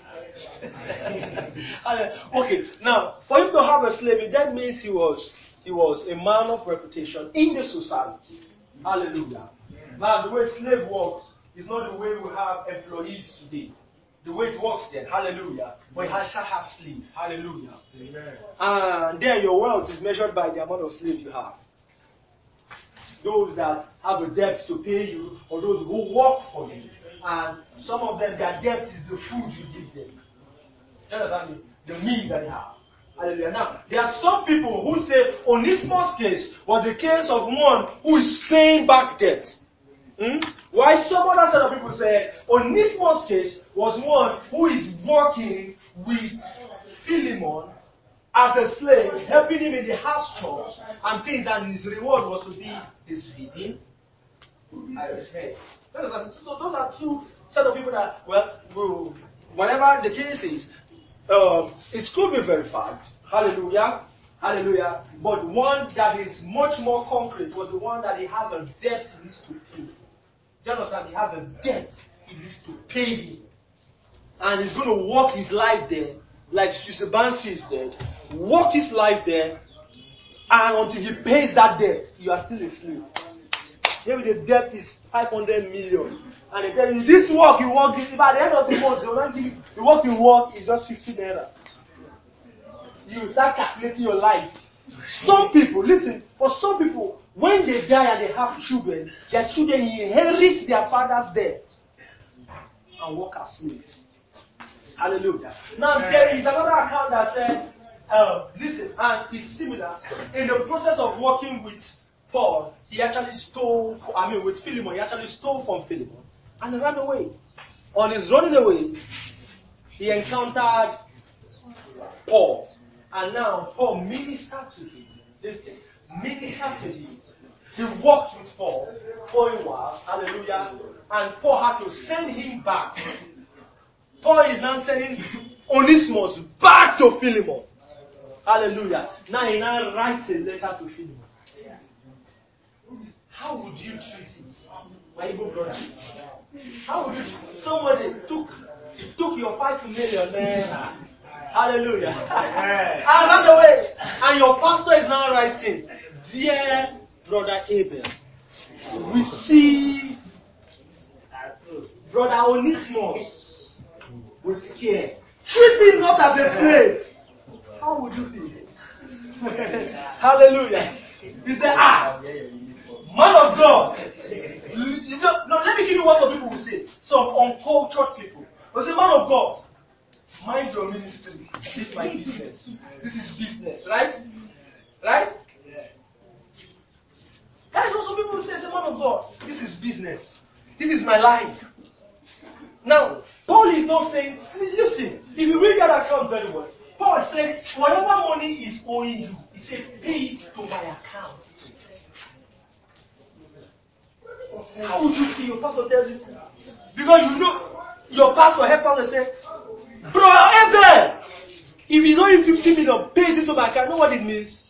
Okay, now for him to have a slave, that means he was a man of reputation in the society. Hallelujah. Now the way slave works is not the way we have employees today. The way it works then, hallelujah. But you shall have slave. Hallelujah. Amen. And then your wealth is measured by the amount of slaves you have. Those that have a debt to pay you, or those who work for you. And some of them, their debt is the food you give them. You understand me? The meal that they have. Hallelujah. Now, there are some people who say Onesimus' case was the case of one who is paying back debt. While some other set of people say Onesimus' case was one who is working with Philemon as a slave, helping him in the house chores and things, and his reward was to be his feeding. Those are two set of people that, whatever the case is, it could be verified. Hallelujah. Hallelujah. But one that is much more concrete was the one that he has a debt he needs to pay. Do you understand? He has a debt he needs to pay him. And he's going to walk his life there, like Sister Bansi is dead. Walk his life there, and until he pays that debt, you are still a slave. Maybe the debt is 500 million. And they tell you, this work you work, if at the end of the month, they will not give you, the work you work is just 50 naira. You start calculating your life. Some people, listen, for some people, when they die and they have children, their children inherit their father's debt and work as slaves. Hallelujah. Now, there is another account that said, listen, and it's similar. In the process of working with Paul, he actually with Philemon, he actually stole from Philemon and ran away. On his running away, he encountered Paul. And now Paul ministered to him. Listen, ministered to him. He walked with Paul for a while. Hallelujah. And Paul had to send him back. Paul is now sending Onesimus back to Philemon. Hallelujah. Now he now writes a letter to Philemon. How would you treat it, my evil brother? How would you? Somebody took your 5 million naira. Hallelujah. And run away. And your pastor is now writing, dear brother Abel, we see brother Onesimus with care. Treat him not as a slave. How would you feel? Hallelujah. He said, man of God. No, let me give you what some people will say. Some uncultured people. But the man of God, mind your ministry. Leave my business. This is business, right? Right? That's what some people will say. Say, man of God, this is business. This is my life. Now, Paul is not saying, listen, if you read that account very well, Paul said, whatever money is owing you, he said, pay it to my account. How would you feel your pastor tells you? Because you know, your pastor help us and say, bro, Abel, if he's owing 50 million, pay it to my account. You know what it means?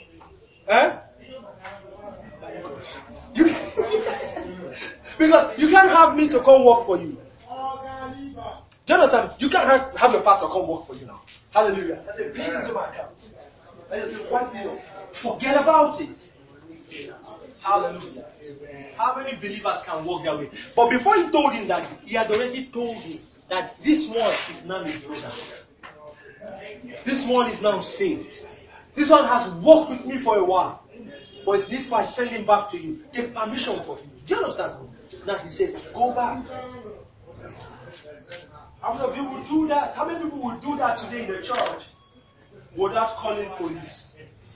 Because you can't have me to come work for you. Do you understand? You can't have your pastor come work for you now. Hallelujah. I say, pay it to my account. I just say, 1 million. Forget about it. Hallelujah. How many believers can walk that way? But before he told him that, he had already told him that this one is now his brother. This one is now saved. This one has walked with me for a while. But it's this why I send him back to you. Take permission from him. Do you understand? Now he said, go back. How many of you would do that? How many people would do that today in the church without calling police?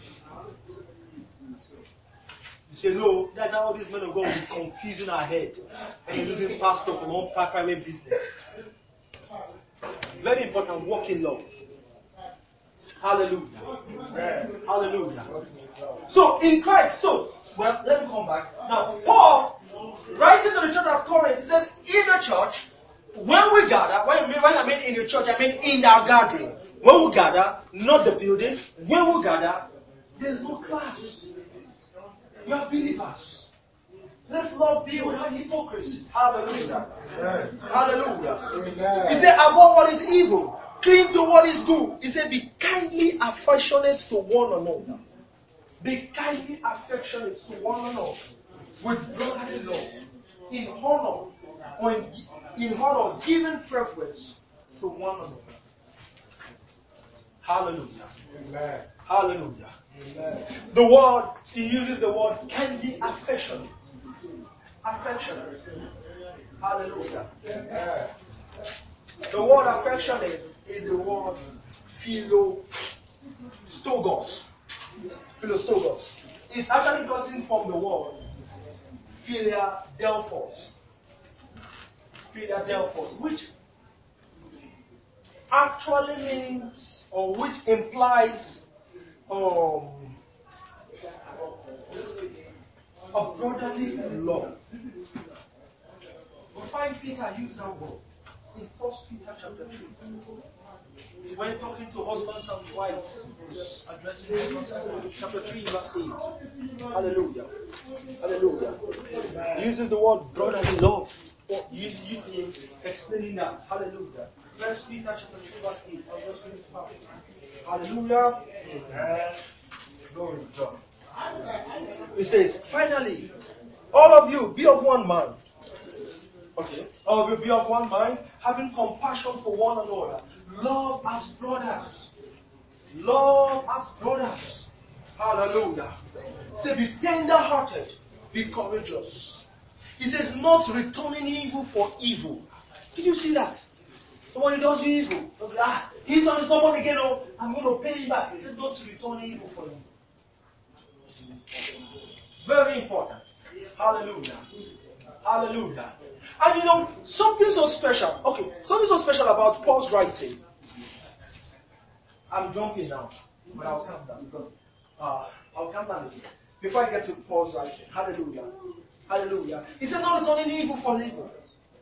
You say, no, that's how all these men of God will be confusing our head and using pastor for one private business. Very important, walk in love. Hallelujah. Hallelujah. So, in Christ, well, let me come back. Now, Paul, writing to the church of Corinth, he said, in the church, when we gather, when I mean in the church, I mean in our gathering. When we gather, not the building, when we gather, there's no class. We are believers. Let's not be without hypocrisy. Hallelujah. Amen. Hallelujah. Amen. He said, above what is evil, cling to what is good. He said, be kindly affectionate to one another. Be kindly affectionate to one another with brotherly love, in honor, or in honor, giving preference to one another. Hallelujah. Amen. Hallelujah. Amen. The word, he uses the word kindly affectionate. Affectionate. Hallelujah. Amen. The word affectionate is the word philostogos. Philostogos. It actually comes from the word Philadelphos. Philadelphos, which actually means, or which implies a brotherly love. We find Peter use that word in 1 Peter chapter 3. When talking to husbands and wives, addressing husbands, chapter 3, verse 8. Hallelujah. Hallelujah. He uses the word brotherly love. Explaining that. Hallelujah. 1 Peter chapter 3, verse 8. I'll just read it fast. Hallelujah. Amen. Glory to God. It says, finally, all of you be of one mind. Okay. All of you be of one mind, having compassion for one another. Love as brothers. Love as brothers. Hallelujah. Say, be tender-hearted, be courageous. He says, not returning evil for evil. Did you see that? Somebody does you evil. He's on his number again. Oh, I'm going to pay you back. He said, not return evil for evil. Very important. Hallelujah. Hallelujah. And something so special. Okay, something so special about Paul's writing. I'm jumping now, but I'll calm down because I'll calm down again. Before I get to Paul's writing. Hallelujah. Hallelujah. He said, not returning evil for evil.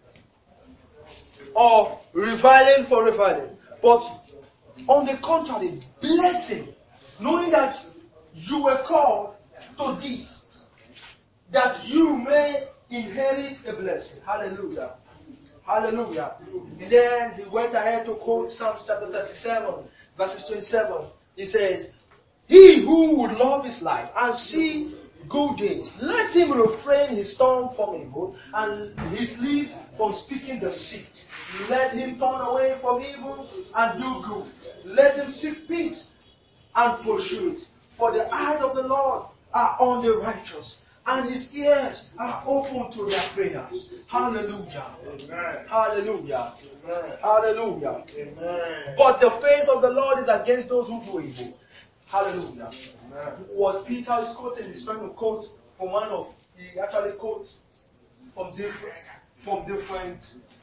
Or reviling for reviling. But on the contrary, blessing. Knowing that you were called to this. That you may inherit a blessing. Hallelujah. Hallelujah. And then he went ahead to quote Psalms chapter 37, verses 27. He says, he who would love his life and see good days, let him refrain his tongue from evil and his lips from speaking deceit. Let him turn away from evil and do good. Let him seek peace and pursue it. For the eyes of the Lord are on the righteous, and his ears are open to their prayers. Hallelujah. Amen. Hallelujah. Amen. Hallelujah. Amen. But the face of the Lord is against those who do evil. Hallelujah. Amen. What Peter is quoting is trying to quote from he actually quotes from different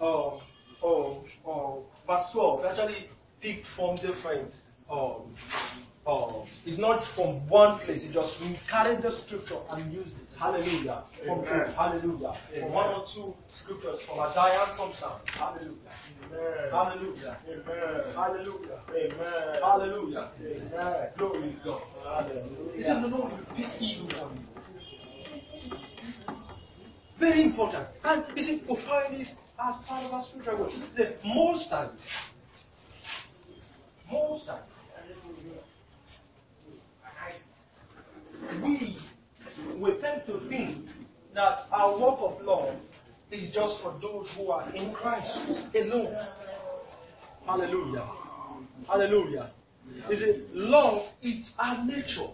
verse 12. Actually picked from different it's not from one place. He just carried the scripture and used it. Hallelujah. Hallelujah. From one or two scriptures from Isaiah and from Psalms. Hallelujah. Amen. Hallelujah. Amen. Hallelujah. Amen. Hallelujah. Amen. Glory to God. Hallelujah. He said, the Lord will pay evil for you. Very important. And you see, to find this as part of our spiritual work. Most times, we tend to think that our work of love is just for those who are in Christ alone. Hallelujah. Hallelujah. You see, love is our nature.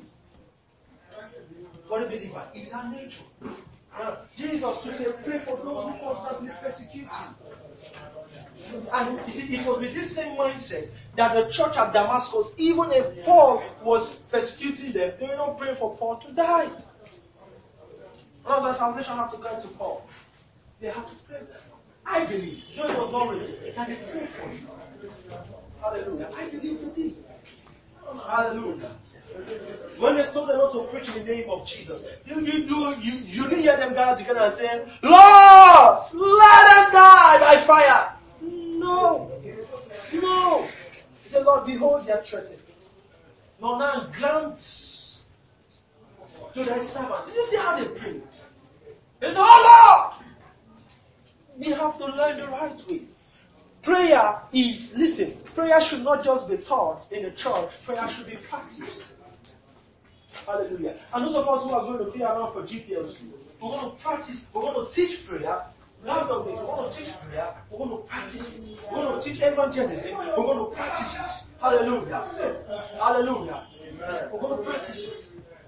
For the believer, it's our nature. Jesus would say, pray for those who constantly persecute you. And you see, it was with this same mindset that the church at Damascus, even if Paul was persecuting them, they were not praying for Paul to die. Brothers, salvation had to come to Paul. They had to pray. I believe, though it was not written, that they prayed for him. Hallelujah. I believe they did. Hallelujah. When they told them not to preach in the name of Jesus, you didn't hear them gather together and say, Lord, let them die by fire. No. No. He said, Lord, behold their threatening. No, now grant to thy servants. Did you see how they prayed? They said, oh Lord! We have to learn the right way. Prayer is, listen, prayer should not just be taught in a church, prayer should be practiced. Hallelujah. And those of us who are going to be around for GPLC, we're going to practice, we're going to teach prayer. We're going to teach prayer, we're going to practice it. We're going to teach evangelism, we're going to practice it. Hallelujah. Hallelujah. We're going to practice it.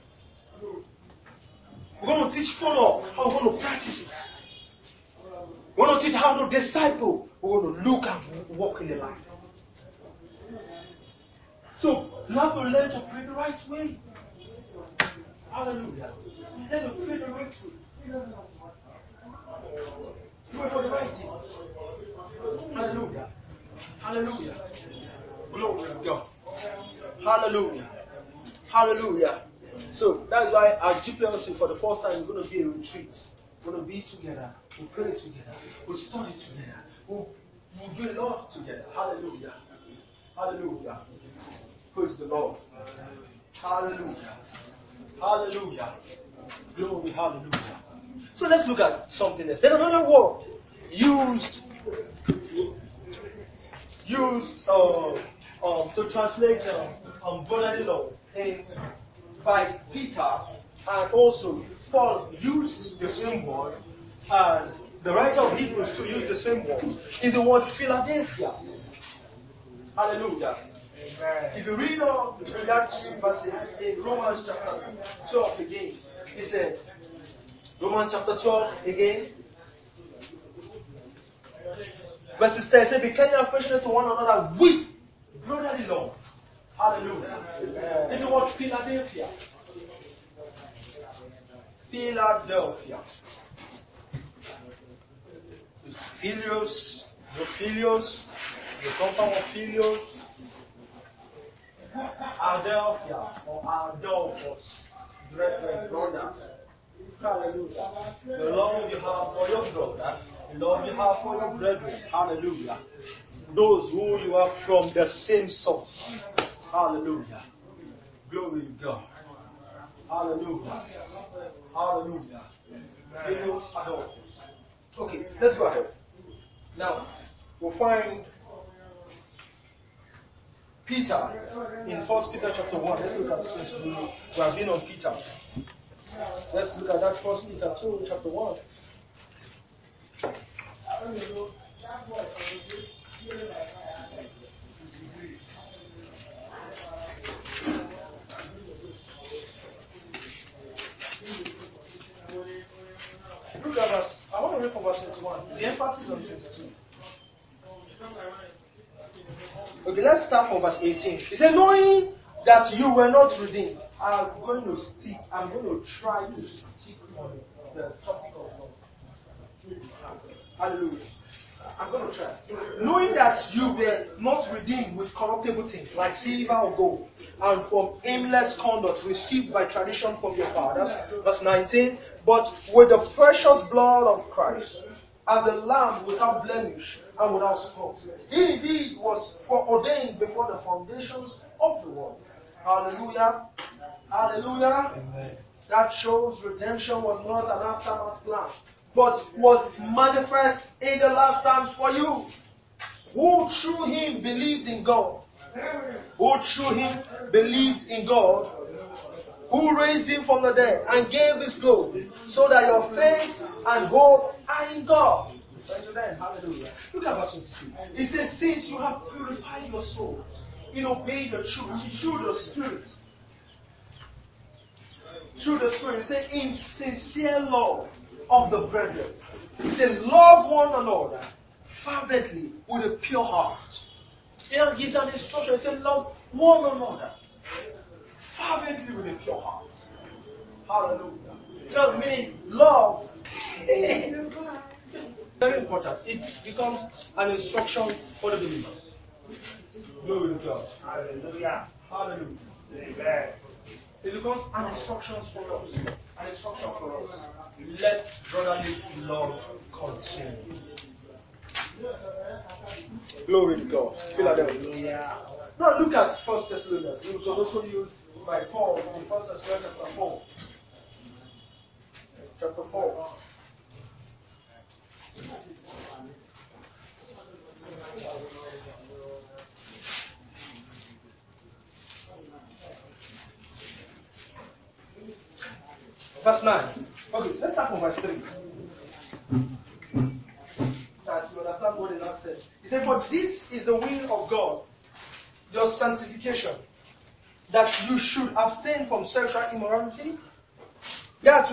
We're going to teach follow-up, how we're going to practice it. We're going to teach how to disciple. We're going to look and walk in the light. So, you have to learn to pray the right way. Hallelujah. Learn to pray the right way. Pray for the right thing. Hallelujah. Hallelujah. Glory to God. Hallelujah. Hallelujah. So, that's why our GPLC for the first time is going to be a retreat. We're going to be together. We'll pray together. We'll study together. We'll do a lot together. Hallelujah. Hallelujah. Praise the Lord. Hallelujah. Hallelujah. Glory, hallelujah. So let's look at something else. There's another word used to translate brotherly love by Peter, and also Paul used the same word, and the writer of Hebrews to use the same word, is the word Philadelphia. Hallelujah. Amen. If you read in that verses in Romans chapter 12 again, he said, Romans chapter 12 again, verses 10 says, be kind and affectionate to one another with brotherly love. Hallelujah. It's the word Philadelphia. Philadelphia. Philios, the Philios, the compound of Philios, Adelphia or Adelphos, brethren, brothers. Hallelujah. The love you have for your brother, the love you have for your brethren. Hallelujah. Those who you are from the same source. Hallelujah. Glory to God. Hallelujah. Hallelujah. Philios, Adelphos. Okay, let's go ahead. Now, we'll find Peter in 1 Peter chapter 1. Let's look at this. We have been on Peter. Let's look at that 1 Peter 2 chapter 1. Look at verse. I want to read from verse 21. The emphasis on 22. Okay, let's start from verse 18. He said, knowing that you were not redeemed, I'm going to try to stick on the topic of love. Hallelujah. I'm going to try. Knowing that you were not redeemed with corruptible things, like silver or gold, and from aimless conduct received by tradition from your fathers. Verse 19. But with the precious blood of Christ, as a lamb without blemish and without spot. He indeed was foreordained before the foundations of the world. Hallelujah. Hallelujah. Amen. That shows redemption was not an aftermath plan, but was manifest in the last times for you, who through him believed in God. Who through him believed in God, who raised him from the dead and gave his glory, so that your faith and hope are in God. Hallelujah. Look at verse 22. It says, since you have purified your souls in obeying the truth through the Spirit. Through the Spirit. It says, in sincere love of the brethren. It says, love one another fervently with a pure heart. Here gives an instruction. It says, love one another fervently with a pure heart. Hallelujah. So, meaning love. Very important. It becomes an instruction for the believers. Glory to God. Hallelujah. Hallelujah. Amen. It becomes an instruction for us. An instruction for us. Let brotherly love continue. Glory to God. Philadelphia. Now look at 1 Thessalonians. It was also used by Paul in 1 Thessalonians chapter 4. Chapter 4. Verse 9. Okay, let's start from verse 3. That you understand what the Lord said. He said, for this is the will of God, your sanctification, that you should abstain from sexual immorality. That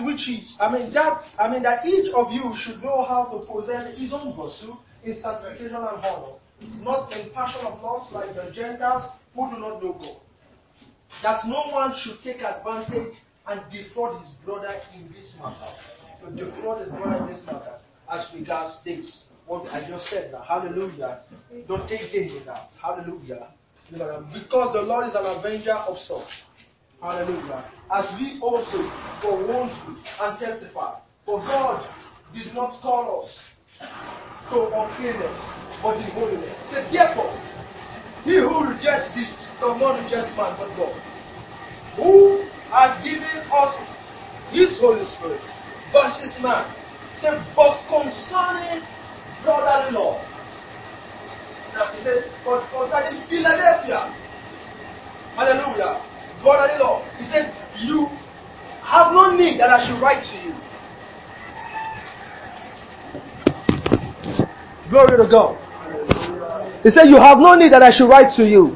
each of you should know how to possess his own virtue in sanctification and honor, not in passion of lust like the Gentiles who do not know God. That no one should take advantage and defraud his brother in this matter. To defraud his brother in this matter, as regards this. What I just said now. Hallelujah. Don't take gain in that. Hallelujah. Because the Lord is an avenger of such. Hallelujah. As we also forewarned you and testify. For God did not call us to uncleanness, but in holiness. Say, therefore, he who rejects this does not reject man but God, who has given us his Holy Spirit versus man. Say, but concerning brotherly love. Now he said, but concerning Philadelphia. Hallelujah. Brotherly love. He said, you have no need that I should write to you. Glory to God. He said, you have no need that I should write to you.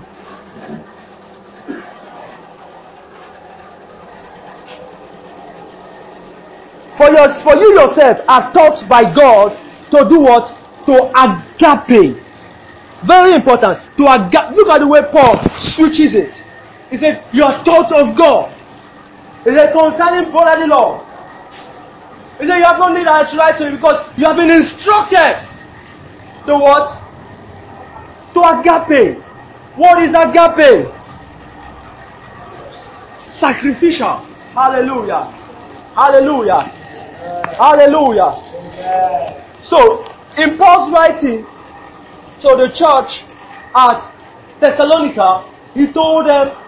For you yourself are taught by God to do what? To agape. Very important. To agape. Look at the way Paul switches it. He said, you are taught of God. He said, concerning brotherly love. He said, you have no need that I should write to you because you have been instructed to what? To agape. What is agape? Sacrificial. Hallelujah. Hallelujah. Hallelujah. So, in Paul's writing to the church at Thessalonica, he told them